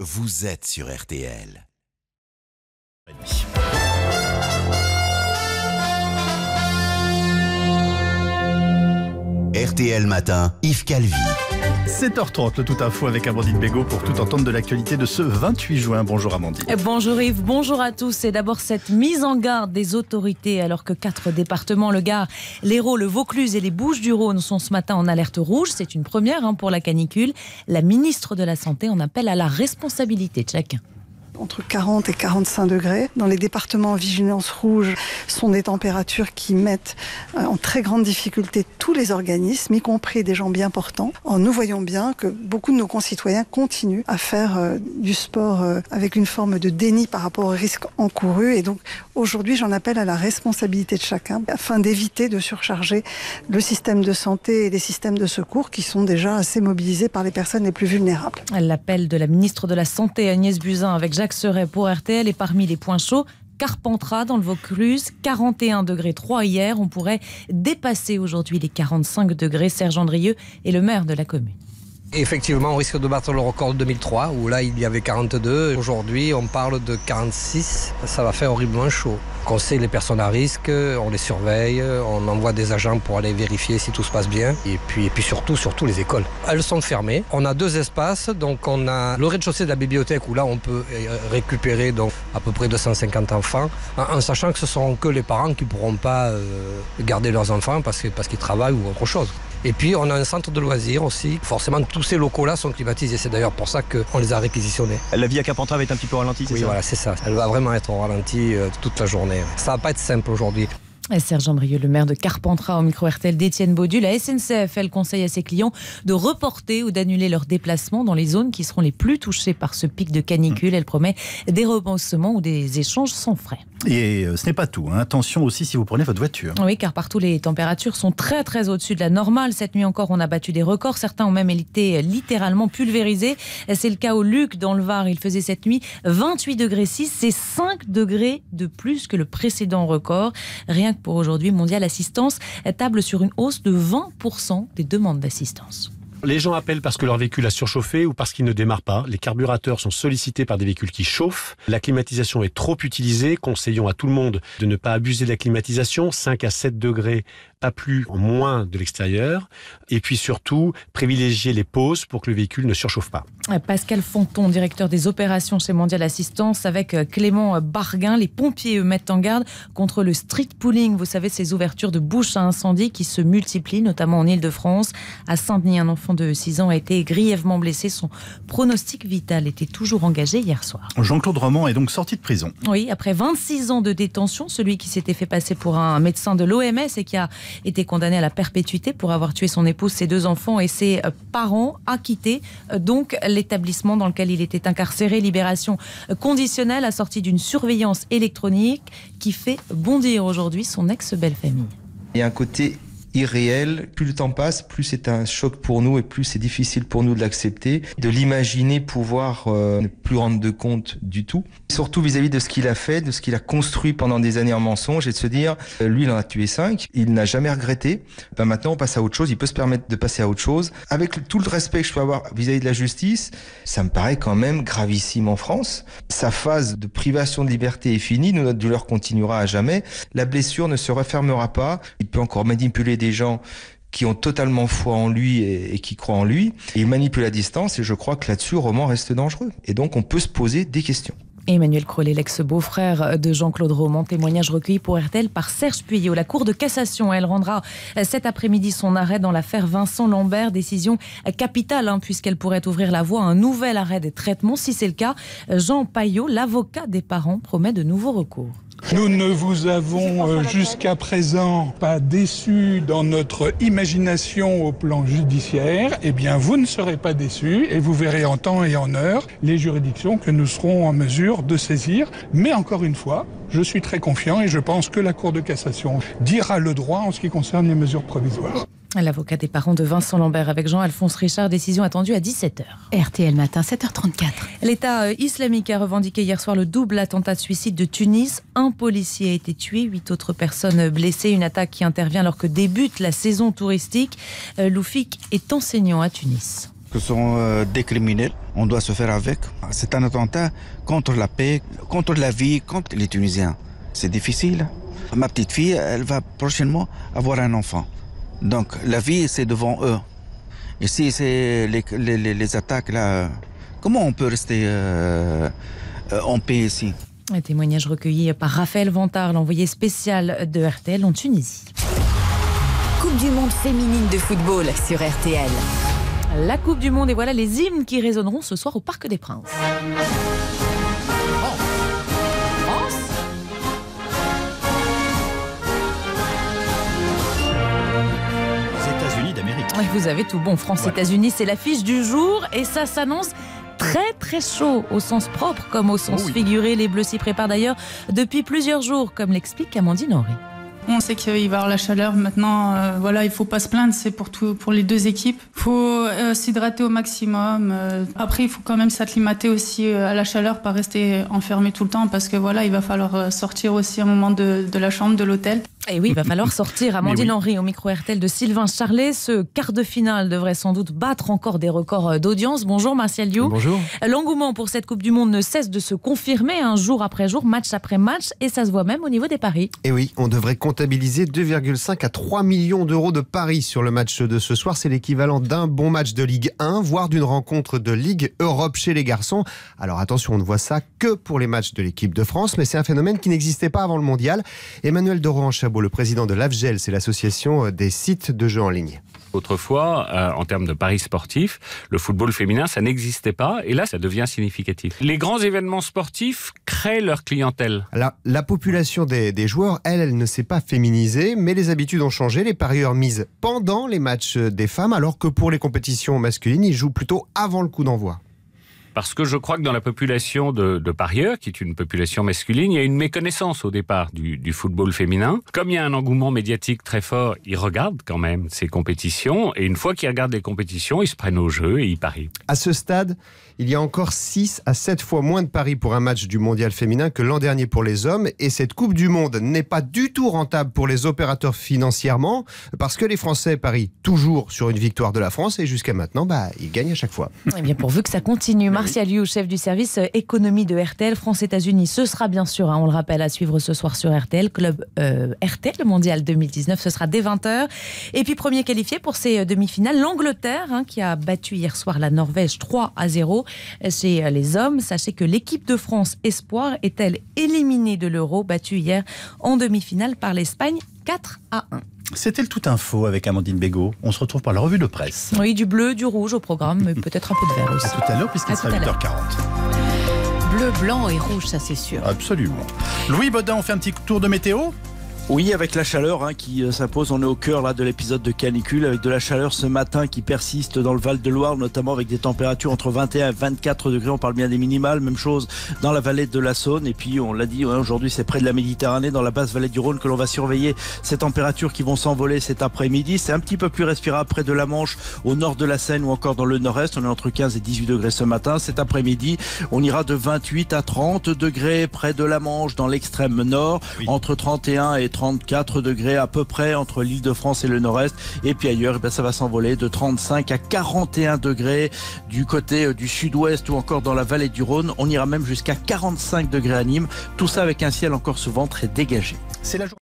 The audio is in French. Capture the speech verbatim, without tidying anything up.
vous êtes sur R T L. R T L Matin, Yves Calvi. sept heures trente, le Tout Info avec Amandine Bégaud pour tout entendre de l'actualité de ce vingt-huit juin. Bonjour Amandine. Bonjour Yves, bonjour à tous. C'est d'abord cette mise en garde des autorités alors que quatre départements, le Gard, l'Hérault, le Vaucluse et les Bouches-du-Rhône sont ce matin en alerte rouge. C'est une première hein, pour la canicule. La ministre de la Santé en appelle à la responsabilité de chacun. Entre quarante et quarante-cinq degrés. Dans les départements en vigilance rouge, sont des températures qui mettent en très grande difficulté tous les organismes, y compris des gens bien portants. Nous voyons bien que beaucoup de nos concitoyens continuent à faire euh, du sport euh, avec une forme de déni par rapport aux risques encourus. Et donc aujourd'hui, j'en appelle à la responsabilité de chacun afin d'éviter de surcharger le système de santé et les systèmes de secours qui sont déjà assez mobilisés par les personnes les plus vulnérables. L'appel de la ministre de la Santé Agnès Buzyn avec Jacques Serret pour R T L et parmi les points chauds, Carpentras dans le Vaucluse, quarante et un degrés trois hier. On pourrait dépasser aujourd'hui les quarante-cinq degrés. Serge Andrieux est le maire de la commune. Effectivement, on risque de battre le record de deux mille trois, où là, il y avait quarante-deux. Aujourd'hui, on parle de quarante-six. Ça va faire horriblement chaud. On sait les personnes à risque, on les surveille, on envoie des agents pour aller vérifier si tout se passe bien. Et puis, et puis surtout, surtout les écoles. Elles sont fermées. On a deux espaces. Donc, on a le rez-de-chaussée de la bibliothèque, où là, on peut récupérer donc, à peu près deux cent cinquante enfants, en sachant que ce ne seront que les parents qui ne pourront pas euh, garder leurs enfants parce, que, parce qu'ils travaillent ou autre chose. Et puis, on a un centre de loisirs aussi. Forcément, tous ces locaux-là sont climatisés. C'est d'ailleurs pour ça qu'on les a réquisitionnés. La vie à Carpentras va être un petit peu ralentie, c'est oui, ça? Oui, voilà, c'est ça. Elle va vraiment être ralentie euh, toute la journée. Ça va pas être simple aujourd'hui. Serge Andrieux, le maire de Carpentras, au micro R T L d'Étienne Baudu. La S N C F, elle conseille à ses clients de reporter ou d'annuler leurs déplacements dans les zones qui seront les plus touchées par ce pic de canicule. Elle promet des remboursements ou des échanges sans frais. Et ce n'est pas tout. Hein. Attention aussi si vous prenez votre voiture. Oui, car partout les températures sont très très au-dessus de la normale. Cette nuit encore, on a battu des records. Certains ont même été littéralement pulvérisés. C'est le cas au Luc, dans le Var. Il faisait cette nuit vingt-huit degrés six. C'est cinq degrés de plus que le précédent record. Rien que pour aujourd'hui, Mondial Assistance table sur une hausse de vingt pour cent des demandes d'assistance. Les gens appellent parce que leur véhicule a surchauffé ou parce qu'il ne démarre pas. Les carburateurs sont sollicités par des véhicules qui chauffent. La climatisation est trop utilisée. Conseillons à tout le monde de ne pas abuser de la climatisation. cinq à sept degrés, pas plus, en moins de l'extérieur. Et puis surtout, privilégier les pauses pour que le véhicule ne surchauffe pas. Pascal Fonton, directeur des opérations chez Mondial Assistance, avec Clément Barguin. Les pompiers, eux, mettent en garde contre le street pooling. Vous savez, ces ouvertures de bouches à incendie qui se multiplient, notamment en Ile-de-France. À Saint-Denis, un enfant de six ans a été grièvement blessé. Son pronostic vital était toujours engagé hier soir. Jean-Claude Roman est donc sorti de prison. Oui, après vingt-six ans de détention, celui qui s'était fait passer pour un médecin de l'O M S et qui a été condamné à la perpétuité pour avoir tué son épouse, ses deux enfants et ses parents, a quitté donc l'établissement dans lequel il était incarcéré. Libération conditionnelle assortie d'une surveillance électronique qui fait bondir aujourd'hui son ex-belle-famille. Il y a un côté irréel. Plus le temps passe, plus c'est un choc pour nous et plus c'est difficile pour nous de l'accepter, de l'imaginer pouvoir euh, ne plus rendre de compte du tout. Surtout vis-à-vis de ce qu'il a fait, de ce qu'il a construit pendant des années en mensonge et de se dire, euh, lui il en a tué cinq, il n'a jamais regretté. Ben maintenant on passe à autre chose, il peut se permettre de passer à autre chose. Avec tout le respect que je peux avoir vis-à-vis de la justice, ça me paraît quand même gravissime en France. Sa phase de privation de liberté est finie, nous, notre douleur continuera à jamais. La blessure ne se refermera pas, il peut encore manipuler des gens qui ont totalement foi en lui et, et qui croient en lui. Et il manipule à distance et je crois que là-dessus, Roman reste dangereux. Et donc, on peut se poser des questions. Emmanuel Crollet, l'ex-beau-frère de Jean-Claude Roman, témoignage recueilli pour R T L par Serge Puyot. La Cour de cassation, elle rendra cet après-midi son arrêt dans l'affaire Vincent Lambert. Décision capitale, hein, puisqu'elle pourrait ouvrir la voie à un nouvel arrêt des traitements. Si c'est le cas, Jean Paillot, l'avocat des parents, promet de nouveaux recours. Nous ne vous avons jusqu'à présent pas déçus dans notre imagination au plan judiciaire. Eh bien, vous ne serez pas déçus et vous verrez en temps et en heure les juridictions que nous serons en mesure de saisir. Mais encore une fois, je suis très confiant et je pense que la Cour de cassation dira le droit en ce qui concerne les mesures provisoires. L'avocat des parents de Vincent Lambert avec Jean-Alphonse Richard, décision attendue à dix-sept heures. R T L Matin, sept heures trente-quatre. L'État islamique a revendiqué hier soir le double attentat de suicide de Tunis. Un policier a été tué, huit autres personnes blessées. Une attaque qui intervient alors que débute la saison touristique. Loufik est enseignant à Tunis. Ce sont euh, des criminels, on doit se faire avec. C'est un attentat contre la paix, contre la vie, contre les Tunisiens. C'est difficile. Ma petite fille, elle va prochainement avoir un enfant. Donc la vie, c'est devant eux. Et si c'est les, les, les attaques là, comment on peut rester euh, en paix ici? Un témoignage recueilli par Raphaël Vantard, l'envoyé spécial de R T L en Tunisie. Coupe du monde féminine de football sur R T L. La Coupe du Monde et voilà les hymnes qui résonneront ce soir au Parc des Princes. France. France. Les États-Unis d'Amérique. Oui, vous avez tout bon. France-États-Unis, voilà. C'est l'affiche du jour et ça s'annonce très très chaud au sens propre comme au sens oh oui. figuré. Les Bleus s'y préparent d'ailleurs depuis plusieurs jours, comme l'explique Amandine Henry. On sait qu'il va y avoir la chaleur maintenant, euh, voilà, il ne faut pas se plaindre, c'est pour, tout, pour les deux équipes. Il faut euh, s'hydrater au maximum. Euh, après, il faut quand même s'acclimater aussi euh, à la chaleur, pas rester enfermé tout le temps parce que voilà, il va falloir sortir aussi un moment de, de la chambre, de l'hôtel. Et oui, il va falloir sortir. Amandine oui. Henry au micro R T L de Sylvain Charlet. Ce quart de finale devrait sans doute battre encore des records d'audience. Bonjour Martial Liu. Bonjour. L'engouement pour cette Coupe du Monde ne cesse de se confirmer, hein, jour après jour, match après match, et ça se voit même au niveau des paris. Et oui, on devrait comptabiliser deux virgule cinq à trois millions d'euros de paris sur le match de ce soir. C'est l'équivalent d'un bon match de Ligue un, voire d'une rencontre de Ligue Europe chez les garçons. Alors attention, on ne voit ça que pour les matchs de l'équipe de France, mais c'est un phénomène qui n'existait pas avant le mondial. Emmanuel Doran-Chabot, le président de l'A F G E L, c'est l'association des sites de jeux en ligne. Autrefois, euh, en termes de paris sportifs, le football féminin, ça n'existait pas. Et là, ça devient significatif. Les grands événements sportifs créent leur clientèle. La, la population des, des joueurs, elle, elle ne s'est pas féminisée, mais les habitudes ont changé. Les parieurs misent pendant les matchs des femmes, alors que pour les compétitions masculines, ils jouent plutôt avant le coup d'envoi. Parce que je crois que dans la population de, de parieurs, qui est une population masculine, il y a une méconnaissance au départ du, du football féminin. Comme il y a un engouement médiatique très fort, ils regardent quand même ces compétitions. Et une fois qu'ils regardent les compétitions, ils se prennent au jeu et ils parient. À ce stade, il y a encore six à sept fois moins de paris pour un match du mondial féminin que l'an dernier pour les hommes. Et cette Coupe du Monde n'est pas du tout rentable pour les opérateurs financièrement, parce que les Français parient toujours sur une victoire de la France. Et jusqu'à maintenant, bah, ils gagnent à chaque fois. Eh bien, pourvu que ça continue. Martial Liu, chef du service économie de R T L France-États-Unis. Ce sera bien sûr, hein, on le rappelle, à suivre ce soir sur R T L. Club euh, R T L Mondial deux mille dix-neuf, ce sera dès vingt heures. Et puis premier qualifié pour ces demi-finales, l'Angleterre, hein, qui a battu hier soir la Norvège trois à zéro. Chez les hommes, sachez que l'équipe de France Espoir est-elle éliminée de l'Euro, battue hier en demi-finale par l'Espagne quatre à un. C'était le Tout Info avec Amandine Bégaud. On se retrouve par la revue de presse. Oui, du bleu, du rouge au programme, mais peut-être un peu de vert aussi. À tout à l'heure, puisqu'il sera huit heures quarante. Bleu, blanc et rouge, ça c'est sûr. Absolument. Louis Baudin, on fait un petit tour de météo ? Oui, avec la chaleur hein, qui euh, s'impose, on est au cœur là, de l'épisode de canicule, avec de la chaleur ce matin qui persiste dans le Val-de-Loire, notamment avec des températures entre vingt et un et vingt-quatre degrés, on parle bien des minimales, même chose dans la vallée de la Saône, et puis on l'a dit, hein, aujourd'hui c'est près de la Méditerranée, dans la basse vallée du Rhône, que l'on va surveiller ces températures qui vont s'envoler cet après-midi. C'est un petit peu plus respirable près de la Manche, au nord de la Seine ou encore dans le nord-est, on est entre quinze et dix-huit degrés ce matin. Cet après-midi, on ira de vingt-huit à trente degrés près de la Manche, dans l'extrême nord, oui. Entre trente et un et trente-quatre degrés à peu près entre l'Île-de-France et le nord-est, et puis ailleurs, eh bien, ça va s'envoler de trente-cinq à quarante et un degrés du côté du sud-ouest ou encore dans la vallée du Rhône. On ira même jusqu'à quarante-cinq degrés à Nîmes, tout ça avec un ciel encore souvent très dégagé. C'est la